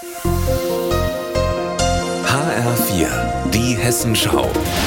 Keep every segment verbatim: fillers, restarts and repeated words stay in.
H R vier, die Hessenschau.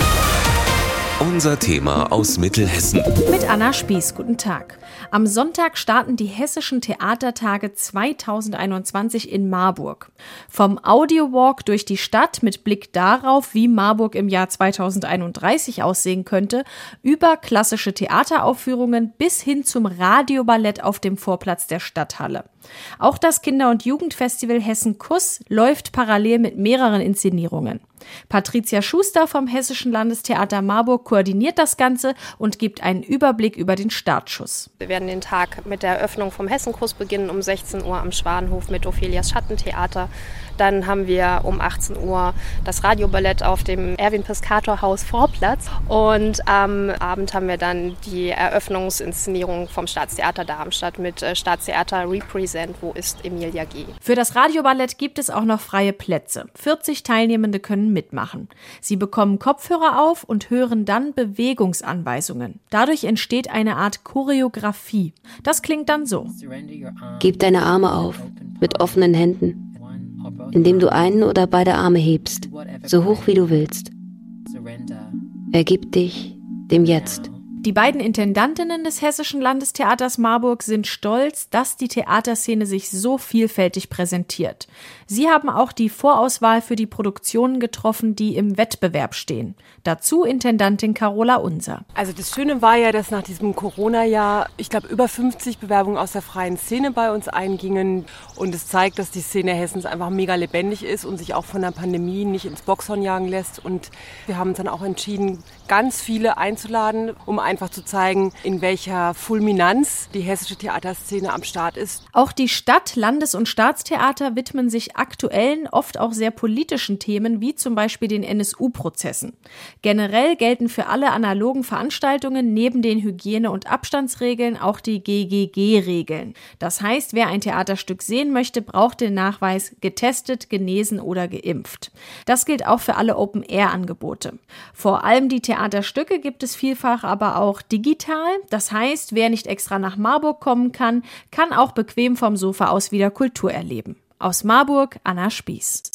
Unser Thema aus Mittelhessen. Mit Anna Spieß, guten Tag. Am Sonntag starten die Hessischen Theatertage zweitausendeinundzwanzig in Marburg. Vom Audiowalk durch die Stadt mit Blick darauf, wie Marburg im Jahr zweitausendeinunddreißig aussehen könnte, über klassische Theateraufführungen bis hin zum Radioballett auf dem Vorplatz der Stadthalle. Auch das Kinder- und Jugendfestival Hessen Kuss läuft parallel mit mehreren Inszenierungen. Patricia Schuster vom Hessischen Landestheater Marburg koordiniert das Ganze und gibt einen Überblick über den Startschuss. Wir werden den Tag mit der Eröffnung vom Hessenkuss beginnen um sechzehn Uhr am Schwanenhof mit Ophelias Schattentheater. Dann haben wir um achtzehn Uhr das Radioballett auf dem Erwin-Piscator-Haus Vorplatz. Und am Abend haben wir dann die Eröffnungsinszenierung vom Staatstheater Darmstadt mit Staatstheater Represent, wo ist Emilia G. Für das Radioballett gibt es auch noch freie Plätze. vierzig Teilnehmende können mitmachen. Sie bekommen Kopfhörer auf und hören dann Bewegungsanweisungen. Dadurch entsteht eine Art Choreografie. Das klingt dann so. Gib deine Arme auf, mit offenen Händen, indem du einen oder beide Arme hebst, so hoch wie du willst. Ergib dich dem Jetzt. Die beiden Intendantinnen des Hessischen Landestheaters Marburg sind stolz, dass die Theaterszene sich so vielfältig präsentiert. Sie haben auch die Vorauswahl für die Produktionen getroffen, die im Wettbewerb stehen. Dazu Intendantin Carola Unser. Also das Schöne war ja, dass nach diesem Corona-Jahr, ich glaube, über fünfzig Bewerbungen aus der freien Szene bei uns eingingen. Und es zeigt, dass die Szene Hessens einfach mega lebendig ist und sich auch von der Pandemie nicht ins Boxhorn jagen lässt. Und wir haben uns dann auch entschieden, ganz viele einzuladen, um einfach zu zeigen, in welcher Fulminanz die hessische Theaterszene am Start ist. Auch die Stadt-, Landes- und Staatstheater widmen sich aktuellen, oft auch sehr politischen Themen, wie zum Beispiel den N S U-Prozessen. Generell gelten für alle analogen Veranstaltungen neben den Hygiene- und Abstandsregeln auch die G G G-Regeln. Das heißt, wer ein Theaterstück sehen möchte, braucht den Nachweis getestet, genesen oder geimpft. Das gilt auch für alle Open-Air-Angebote. Vor allem die Theaterstücke gibt es vielfach aber auch digital. Das heißt, wer nicht extra nach Marburg kommen kann, kann auch bequem vom Sofa aus wieder Kultur erleben. Aus Marburg, Anna Spieß.